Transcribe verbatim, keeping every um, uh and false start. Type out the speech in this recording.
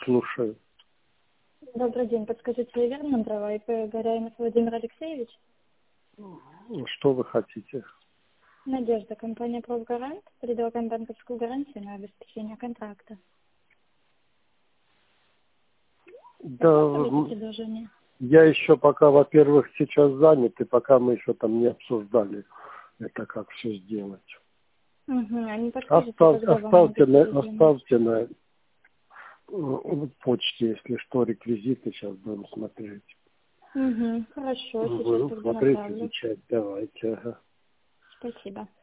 слушаю. Добрый день. Подскажите, я верно набрала И П Горяйнов Владимир Алексеевич? Что вы хотите? Надежда, компания «Профгарант». Предлагаем банковскую гарантию на обеспечение контракта. Да, предложение? я еще пока, во-первых, сейчас занят, и пока мы еще там не обсуждали это, как все сделать. Угу. А не подскажете, Оставь, когда вам оставьте, на, будет оставьте на э, почте, если что, реквизиты, сейчас будем смотреть. Угу. Хорошо, сейчас Будем тогда смотреть, направлю. изучать, давайте. Ага. Спасибо.